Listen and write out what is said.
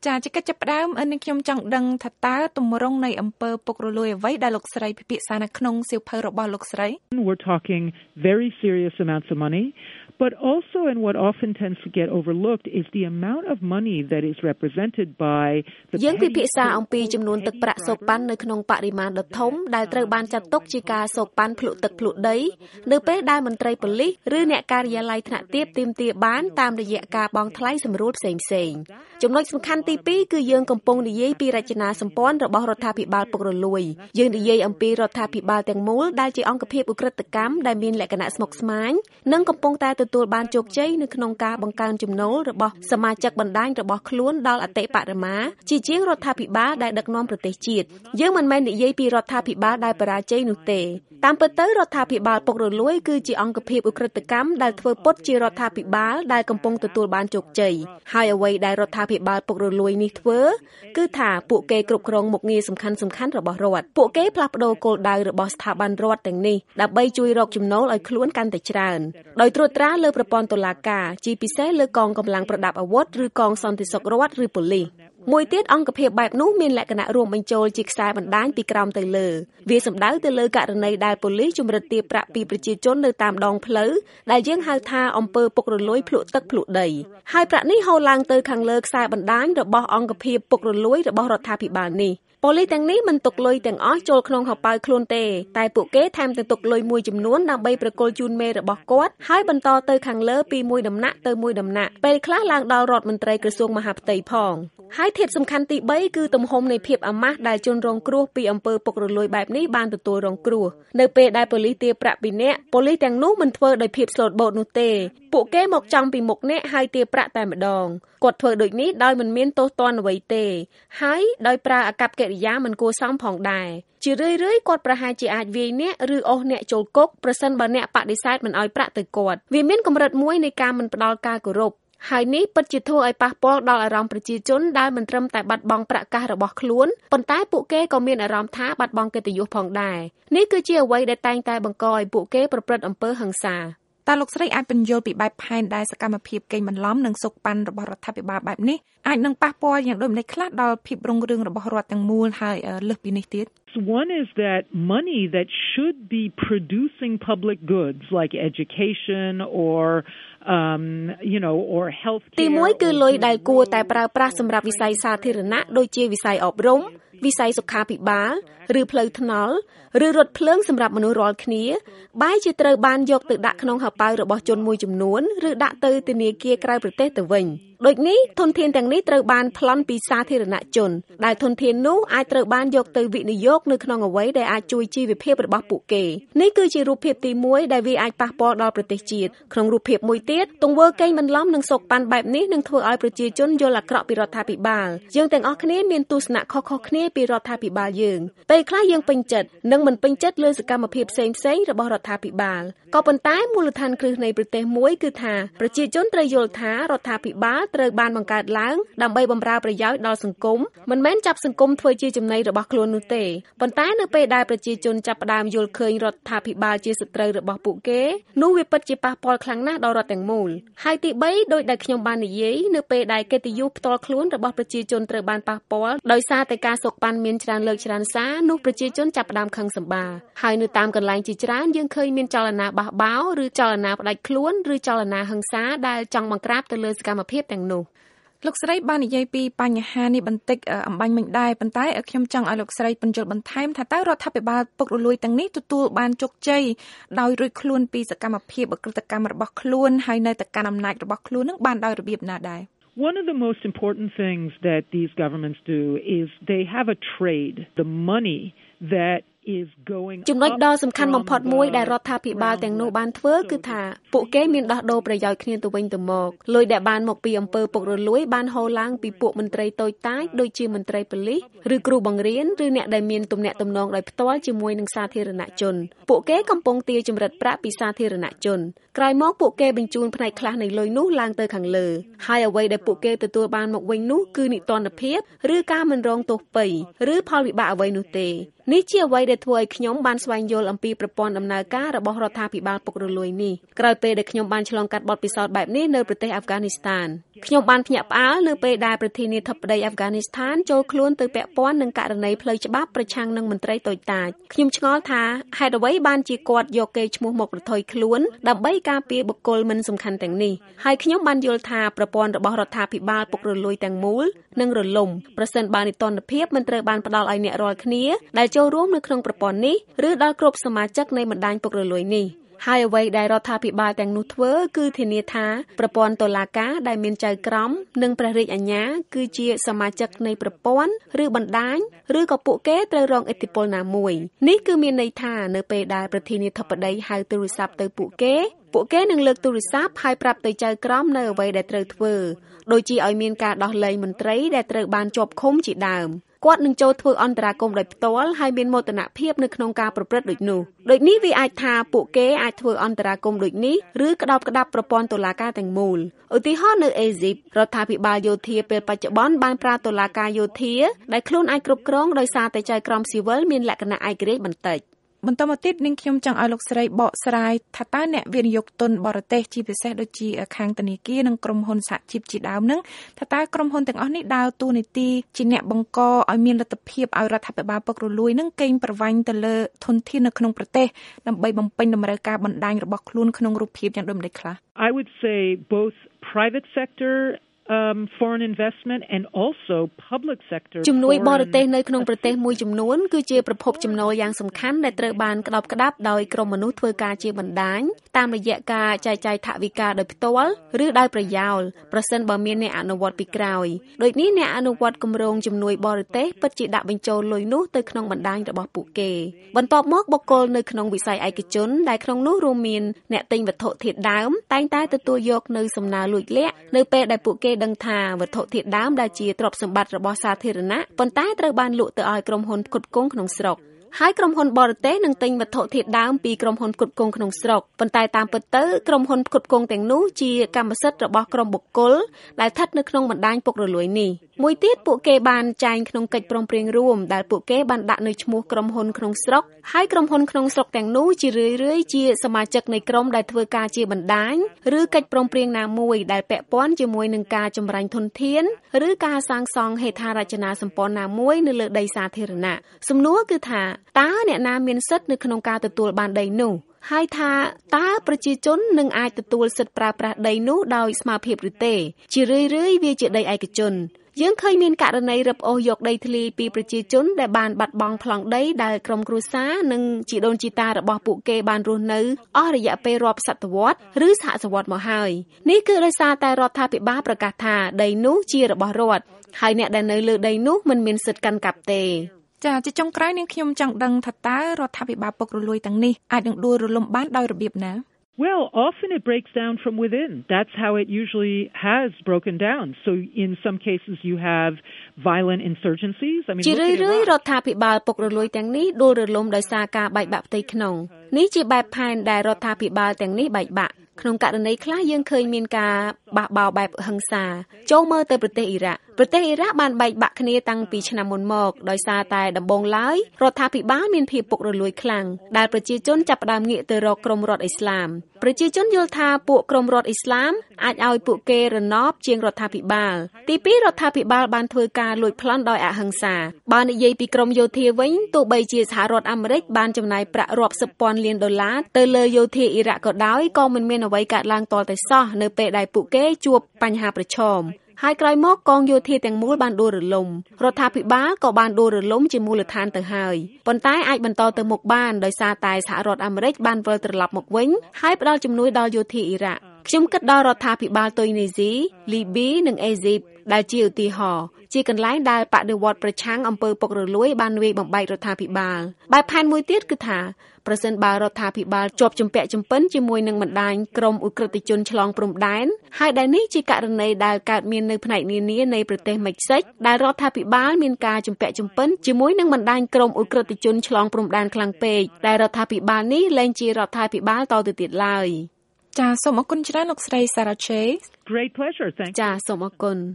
ចាជាកិច្ចចាប់ផ្ដើមនឹងខ្ញុំចង់ដឹងថាតើទម្រង់នៃអំពើពុករលួយអ្វីដែលលោកស្រីពិភាក្សានៅក្នុងសៀវភៅរបស់លោកស្រី We're talking very serious amounts of money, but also in what often tends to get overlooked is the amount of money that is represented by the យើងពិភាក្សាអំពីចំនួនទឹកប្រាក់សោកប៉ាន់នៅក្នុងបរិមាណដ៏ធំដែលត្រូវបានចាត់ទុកជាការសោកប៉ាន់ភ្លុកទឹកភ្លុកដីនៅពេលដែលមន្ត្រីប៉ូលីសឬអ្នកការិយាល័យថ្នាក់ទាបទាមទារបានតាមរយៈការបង់ថ្លៃសម្រួលផ្សេងៗចំណុចសំខាន់ទី2គឺយើងកំពុងនិយាយពីរចនាសម្ព័ន្ធរបស់រដ្ឋាភិបាលពុករលួយយើងនិយាយអំពីរដ្ឋាភិបាលទាំងមូលដែលជាអង្គភាពឧក្រិដ្ឋកម្មដែលមានលក្ខណៈស្មុគស្មាញនិងកំពុងតែទទួលបានជោគជ័យនៅក្នុងការបង្កើនចំណូលរបស់សមាជិកបណ្ដាញរបស់ខ្លួនដល់អតិបរមាជាជាងរដ្ឋាភិបាលដែលដឹកនាំប្រទេសជាតិយើងមិនមែននិយាយពីរដ្ឋាភិបាលដែលបរាជ័យនោះទេតាមពិតទៅរដ្ឋាភិបាលពុករលួយគឺជាអង្គភាពឧក្រិដ្ឋកម្មដែលធ្វើពុតជារដ្ឋាភិបាលដែលកំពុងទទួលបានជោគជ័យហើយអ្វីដែលរដ្ឋាភិបាលពុករលួយនេះធ្វើគឺថាពួកគេគ្រប់គ្រងមុខងារសំខាន់ៗរបស់រដ្ឋពួកគេផ្លាស់ប្ដូរគោលដៅរបស់ស្ថាប័នរដ្ឋទាំងនេះដើម្បីជួយរកចំណូលឲ្យខ្លួនកាន់តែច្រើនដោយត្រួតត្រាលើប្រព័ន្ធតុលាការជាពិសេសលើកងកម្លាំងប្រដាប់អាវុធឬកងសន្តិសុខរដ្ឋឬប៉ូលីសមួយទៀតអង្គភាពបែបនោះមានលក្ខណៈរួមបញ្ចូលជាខ្សែបណ្ដាញពីក្រោមទៅលើវាសំដៅទៅលើករណីដែលប៉ូលីសជំរិតទារប្រាក់ពីប្រជាជននៅតាមដងផ្លូវដែលយើងហៅថាអំពើពុករលួយភ្លុកទឹកភ្លុកដីហើយប្រាក់នេះហូរឡើងទៅខាងលើខ្សែបណ្ដាញរបស់អង្គភាពពុករលួយរបស់រដ្ឋាភិបាលនេះប៉ូលីសទាំងនេះមិនទុកលុយទាំងអស់ចូលក្នុងហោប៉ៅខ្លួនទេតែពួកគេថែមទាំងទុកលុយមួយចំនួនដើម្បីប្រគល់ជូនមេរបស់គាត់ហើយបន្តទៅខាងលើពីមួយដំណាក់ទៅមួយដំណាក់ពេលខ្លះឡើងដល់រដ្ឋមន្ត្រីក្រសួងមហាផ្ទៃផងហើយធាតុសំខាន់ទី3គឺទំហំនៃភាពអាម៉ាស់ដែលជនរងគ្រោះពីអំពើពុករលួយបែបនេះបានទទួលរងគ្រោះនៅពេលដែលប៉ូលីសទារប្រាក់ពីអ្នកប៉ូលីសទាំងនោះមិនធ្វើដោយភាពស្លូតបូតនោះទេពួកគេមកចំពីមុខអ្នកហើយទារប្រាក់តែម្ដងគាត់ធ្វើដូចនេះដោយមិនមានទោសទណ្ឌអ្វីទេហើយដោយប្រើអាកប្បកិរិយាមិនគួរសមផងដែរជារឿយៗគាត់ប្រហែលជាអាចវាយអ្នកឬអូសអ្នកចូលគុកប្រសិនបើអ្នកបដិសេធមិនឲ្យប្រាក់ទៅគាត់វាមានកម្រិតមួយនៃការមិនផ្ដល់ការគោរពហើយនេះពិតជាធ្វើឲ្យប៉ះពាល់ដល់អារម្មណ៍ប្រជាជនដែលមិនត្រឹមតែបាត់បង់ប្រាក់កាសរបស់ខ្លួនប៉ុន្តែពួកគេក៏មានអារម្មណ៍ថាបាត់បង់កិត្តិយសផងដែរនេះគឺជាអ្វីដែលតែងតែបង្កឲ្យពួកគេប្រព្រឹត្តអំពើហិង្សាតើលោកស្រីអាចបញ្យល់ពីបែបផែនដែលសកម្មភាពកេងបន្លំនិងសុកប៉ាន់របស់រដ្ឋាភិបាលបែបនេះអាចនឹងប៉ះពាល់យ៉ាងដូចម្តេចខ្លះដល់ភាពរុងរឿងរបស់រដ្ឋទាំងមូលហើយលើសពីនេះទៀត One is that money that should be producing public goods like education or or healthcare ទី1គឺលុយដែលគួរតែប្រើប្រាស់សម្រាប់វិស័យសាធារណៈដូចជាវិស័យអប់រំវិស័យសុខាភិបាលឬផ្លូវថ្នល់ឬរថភ្លើងសម្រាប់មនុស្សរាល់គ្នាបែរជាត្រូវបានយកទៅដាក់ក្នុងហោប៉ៅរបស់ជនមួយចំនួនឬដាក់ទៅធនាគារក្រៅប្រទេសទៅវិញដូចនេះធនធានទាំងនេះត្រូវបានប្លន់ពីសាធារណជនដែលធនធាននោះអាចត្រូវបានយកទៅវិនិយោគនៅក្នុងអ្វីដែលអាចជួយជីវភាពរបស់ពួកគេនេះគឺជារូបភាពទី1ដែលវាអាចប៉ះពាល់ដល់ប្រទេសជាតិក្នុងរូបភាពមួយទៀតទង្វើកេងបន្លំនិងសុកប៉ាន់បែបនេះនឹងធ្វើឲ្យប្រជាជនយល់អាក្រក់ពីរដ្ឋាភិបាលយើងទាំងអស់គ្នាមានទស្សនៈខុសៗគ្នាពីរដ្ឋាភិបាលយើងពេលខ្លះយើងពេញចិត្តនិងមិនពេញចិត្តលើសកម្មភាពផ្សេងៗរបស់រដ្ឋាភិបាលក៏ប៉ុន្តែមូលដ្ឋានគ្រឹះនៃប្រទេសមួយគឺថាប្រជាជនត្រូវយល់ថារដ្ឋាភិបាលត្រូវបានបង្កើតឡើងដើម្បីបម្រើប្រយោជន៍ដល់សង្គមមិនមែនចាប់សង្គមធ្វើជាចំណីរបស់ខ្លួននោះទេប៉ុន្តែនៅពេលដែលប្រជាជនចាប់ផ្ដើមយល់ឃើញរដ្ឋាភិបាលជាសត្រូវរបស់ពួកគេនោះវាពិតជាប៉ះពាល់ខ្លាំងណាស់ដល់រដ្ឋទាំងមូលហើយទី3ដោយដែលខ្ញុំបាននិយាយនៅពេលដែលកិត្តិយសផ្ទាល់ខ្លួនរបស់ប្រជាជនត្រូវបានប៉ះពាល់ដោយសារតែការសុកប៉ាន់មានច្រើនលើកច្រើនសារនោះប្រជាជនចាប់ផ្ដើមខឹងសម្បារហើយនៅតាមកន្លែងជាច្រើនយើងឃើញមានចលនាបះបោរឬចលនាផ្ដាច់ខ្លួនឬចលនាហិង្សាដែលចង់បង្ក្រាបទៅលើសកម្មភាពទាំងនោះលោកស្រីបាននិយាយពីបញ្ហានេះបន្តិចអំបញ្ញមិញដែរប៉ុន្តែខ្ញុំចង់ឲ្យលោកស្រីបញ្យល់បន្ថែមថាតើរដ្ឋាភិបាលពុករលួយទាំងនេះទទួលបានជោគជ័យដោយរួចខ្លួនពីសកម្មភាពអក្រិតកម្មរបស់ខ្លួនហើយនៅតែកាន់អំណាចរបស់ខ្លួននឹងបានដោយរបៀបណាដែរ One of the most important things that these governments do is they have a trade, the money that ចំណុចដ៏សំខាន់បំផុតមួយដែលរដ្ឋាភិបាលទាំងនោះបានធ្វើគឺថាពួកគេមានដោះដូរប្រយោជន៍គ្នាទៅវិញទៅមកលុយដែលបានមកពីអំពើពុករលួយបានហូរឡើងពីពួកមន្ត្រីតូចតាចដូចជាមន្ត្រីប៉ូលីសឬគ្រូបង្រៀនឬអ្នកដែលមានទំនាក់ទំនងដោយផ្ទាល់ជាមួយនឹងសាធារណជនពួកគេកំពុងទារចម្រិតប្រាក់ពីសាធារណជនក្រោយមកពួកគេបញ្ជូនផ្នែកខ្លះនៃលុយនោះឡើងទៅខាងលើហើយអ្វីដែលពួកគេទទួលបានមកវិញនោះគឺនិទានភាពឬការមិនរងទោសពៃឬផលវិបាកអ្វីនោះទេនេះជាអ្វីដែលធ្វើឲ្យខ្ញុំបានស្វែងយល់អំពីប្រព័ន្ធដំណើរការរបស់រដ្ឋាភិបាលពុករលួយនេះក្រោយពេលដែលខ្ញុំបានឆ្លងកាត់បទពិសោធន៍បែបនេះនៅប្រទេសអាហ្វហ្គានីស្ថានខ្ញុំបានភ្ញាក់ផ្អើលនៅពេលដែលប្រធានាធិបតីអាហ្វហ្គានីស្ថានចូលខ្លួនទៅពាក់ព័ន្ធនឹងករណីផ្លូវច្បាប់ប្រឆាំងនឹងមន្ត្រីតូចតាចខ្ញុំឆ្ងល់ថាហេតុអ្វីបានជាគាត់យកកេរ្តិ៍ឈ្មោះមកប្រថុយខ្លួនដើម្បីការពារបុគ្គលមិនសំខាន់ទាំងនេះហើយខ្ញុំបានយល់ថាប្រព័ន្ធរបស់រដ្ឋាភិបាលពុករលួយទាំងមូលនឹងរលំប្រសិនបើនីតិរដ្ឋភាពមិនត្រូវបានផ្ដល់ឲ្យអ្នករាល់គ្នាដែលចូលរួមនៅក្នុងប្រព័ន្ធនេះឬដល់គ្រប់សមាជិកនៃបណ្ដាញពុករលួយនេះហើយអ្វីដែលរដ្ឋាភិបាលទាំងនោះធ្វើគឺធានាថាប្រព័ន្ធតុលាការដែលមានចៅក្រមនិងព្រះរាជអាជ្ញាគឺជាសមាជិកនៃប្រព័ន្ធឬបណ្ដាញឬក៏ពួកគេត្រូវរងឥទ្ធិពលណាមួយនេះគឺមានន័យថានៅពេលដែលប្រធានាធិបតីហៅទូរស័ព្ទទៅពួកគេនឹងលើកទូរស័ព្ទហើយប្រាប់ទៅចៅក្រមនៅអ្វីដែលត្រូវធ្វើដូចជាឲ្យមានការដោះលែងមន្ត្រីដែលត្រូវបានជាប់ឃុំជាដើមគាត់នឹងចូលធ្វើអន្តរាគមន៍ដោយផ្ទាល់ហើយមានមោទនភាពនៅក្នុងការប្រព្រឹត្តដូចនោះដូចនេះវាអាចថាពួកគេអាចធ្វើអន្តរាគមន៍ដូចនេះឬក្តោបក្តាប់ប្រព័ន្ធតុលាការទាំងមូលឧទាហរណ៍នៅអេស៊ីបរដ្ឋាភិបាលយោធាពេលបច្ចុប្បន្នបានប្រើតុលាការយោធាដែលខ្លួនអាចគ្រប់គ្រងដោយសារតែចៅក្រមស៊ីវិលមានលក្ខណៈឯករាជ្យបន្តិចបន្តមកទៀតនាងខ្ញុំចង់ឲ្យលោកស្រីបកស្រាយថាតើអ្នកវិនិយោគទុនបរទេសជាពិសេសដូចជាខាងធនាគារនិងក្រុមហ៊ុនសហជីពជាដើមនឹងថាតើក្រុមហ៊ុនទាំងអស់នេះដើរតួនាទីជាអ្នកបង្កឲ្យមានលទ្ធភាពឲ្យរដ្ឋាភិបាលពុករលួយនឹងកេងប្រវ័ញ្ចទៅលើធនធាននៅក្នុងប្រទេសដើម្បីបំពេញតម្រូវការបណ្ដាញរបស់ខ្លួនក្នុងរូបភាពយ៉ាងដូចម្តេចខ្លះ I would say both private sector foreign investment and also public sector ជំនួយបរទេសនៅក្នុងប្រទេសមួយចំនួនគឺជាប្រភពចំណូលយ៉ាងសំខាន់ដែលត្រូវបានក្តោបក្តាប់ដោយក្រុមមនុស្សធ្វើការជាបណ្ដាញតាមរយៈការចែកចាយថវិកាដោយផ្ទាល់ឬដោយប្រយោលប្រសិនបើមានអ្នកអនុវត្តពីក្រោយដូចនេះអ្នកអនុវត្តគម្រោងជំនួយបរទេសពិតជាដាក់បញ្ចូលលុយនោះទៅក្នុងបណ្ដាញរបស់ពួកគេបន្ទាប់មកបុគ្គលនៅក្នុងវិស័យឯកជនដែលក្នុងនោះរួមមានអ្នកទិញវត្ថុធាតុដើមតែងតែទទួលយកនៅសំណើលួចលាក់នៅពេលដែលពួកគេដឹងថាវត្ថុធាតុដើមដែលជាទ្រព្យសម្បត្តិរបស់សាធារណៈប៉ុន្តែត្រូវបានលក់ទៅឲ្យក្រុមហ៊ុនផ្គត់ផ្គង់ក្នុងស្រុកហើយក្រុមហ៊ុនបរទេសនឹងទិញវត្ថុធាតុដើមពីក្រុមហ៊ុនផ្គត់ផ្គង់ក្នុងស្រុកប៉ុន្តែតាមពិតទៅក្រុមហ៊ុនផ្គត់ផ្គង់ទាំងនោះជាកម្មសិទ្ធិរបស់ក្រុមបុគ្គលដែលស្ថិតនៅក្នុងបណ្ដាញពុករលួយនេះមួយទៀតពួកគេបានចែងក្នុងកិច្ចព្រមព្រៀងរួមដែលពួកគេបានដាក់នៅឈ្មោះក្រុមហ៊ុនក្នុងស្រុកហើយក្រុមហ៊ុនក្នុងស្រុកទាំងនោះជារឿយៗជាសមាជិកនៃក្រុមដែលធ្វើការជាបណ្ដាញឬកិច្ចព្រមព្រៀងណាមួយដែលពាក់ព័ន្ធជាមួយនឹងការចម្រាញ់ធនធានឬការសាងសង់ហេដ្ឋារចនាសម្ព័ន្ធណាមួយនៅលើដីសាធារណៈសំណួរគឺថាតើអ្នកណាមានសិទ្ធិនៅក្នុងការទទួលបានដីនោះហើយថាតើប្រជាជននឹងអាចទទួលសិទ្ធិប្រើប្រាស់ដីនោះដោយស្មើភាពឬទេជារឿយៗវាជាដីឯកជនយើងឃើញមានករណីរឹបអូសយកដីធ្លីពីប្រជាជនដែលបានបាត់បង់ប្លង់ដីដែលក្រុមគ្រួសារនិងជីដូនជីតារបស់ពួកគេបានរស់នៅអស់រយៈពេលរាប់សតវត្សឬសហសវត្សមកហើយនេះគឺដោយសារតែរដ្ឋាភិបាលប្រកាសថាដីនោះជារបស់រដ្ឋហើយអ្នកដែលនៅលើដីនោះមិនមានសិទ្ធិកាន់កាប់ទេចាជាចុងក្រោយនាងខ្ញុំចង់ដឹងថាតើរដ្ឋាភិបាលពុករលួយទាំងនេះអាចនឹងដួលរលំបានដោយរបៀបណា Well, often it breaks down from within. That's how it usually has broken down. So in some cases you have violent insurgencies. I mean, ជារឿយៗរដ្ឋាភិបាលពុករលួយទាំងនេះដួលរលំដោយសារការបែកបាក់ផ្ទៃក្នុងនេះជាបែបផែនដែលរដ្ឋាភិបាលទាំងនេះបែកបាក់ក្នុងករណីខ្លះយើងឃើញមានការបះបោរបែបហិង្សាចូលមើលទៅប្រទេសអ៊ីរ៉ាក់បានបែកបាក់គ្នាតាំងពីឆ្នាំមុនមកដោយសារតែដំបូងឡើយរដ្ឋាភិបាលមានភាពពុករលួយខ្លាំងដែលប្រជាជនចាប់ផ្ដើមងាកទៅរកក្រុមរដ្ឋអ៊ីស្លាមប្រជាជនយល់ថាពួកក្រុមរដ្ឋអ៊ីស្លាមអាចឲ្យពួកគេរណបជាងរដ្ឋាភិបាលទីពីររដ្ឋាភិបាលបានធ្វើការលួចប្លន់ដោយអហិង្សាបើនិយាយពីក្រមយោធាវិញទោះបីជាសហរដ្ឋអាមេរិកបានចំណាយប្រាក់រាប់សិបពាន់លានដុល្លារទៅលើយោធាអ៊ីរ៉ាក់ក៏ដោយក៏មិនមានអ្វីកើតឡើងទាល់តែសោះនៅពេលដែលពួកគេជួបបញ្ហាប្រឈមហើយក្រោយមកកងយោធាទាំងមូលបានដួលរលំរដ្ឋាភិបាលក៏បានដួលរលំជាមូលដ្ឋានទៅហើយប៉ុន្តែអាចបន្តទៅមុខបានដោយសារតែសហរដ្ឋអាមេរិកបានវិលត្រឡប់មកវិញហើយផ្ដល់ជំនួយដល់យោធាអ៊ីរ៉ាក់ខ្ញុំគិតដល់រដ្ឋាភិបាលទុយនីស៊ីលីប៊ីនិងអេស៊ីបដែលជាឧទាហរណ៍ជាកន្លែងដែលបដិវត្តប្រឆាំងអំពើពុករលួយបានវាយបំបែករដ្ឋាភិបាលបែបផែនមួយទៀតគឺថាប្រសិនបើរដ្ឋាភិបាលជាប់ជំពាក់ជំពិនជាមួយនឹងបណ្ដាញក្រុមឧក្រិដ្ឋជនឆ្លងព្រំដែនហើយដែលនេះជាករណីដែលកើតមាននៅផ្នែកនានានៃប្រទេសមិចស៊ិកដែលរដ្ឋាភិបាលមានការជំពាក់ជំពិនជាមួយនឹងបណ្ដាញក្រុមឧក្រិដ្ឋជនឆ្លងព្រំដែនខ្លាំងពេកដែលរដ្ឋាភិបាលនេះលែងជារដ្ឋាភិបាលតទៅទៀតឡើយចាសូមអរគុណច្រើនលោកស្រីសារ៉ាឆេ Great pleasure. Thank you. ចាសូមអរគុណ